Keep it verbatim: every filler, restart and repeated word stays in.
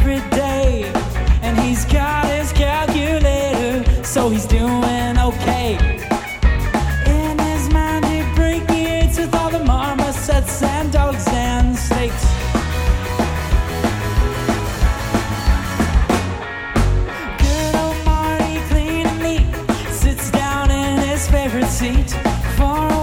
every day, and he's got his calculator, so he's doing okay. In his mind he abbreviates with all the marmosets and dogs and snakes. Good old Marty, clean and neat, sits down in his favorite seat for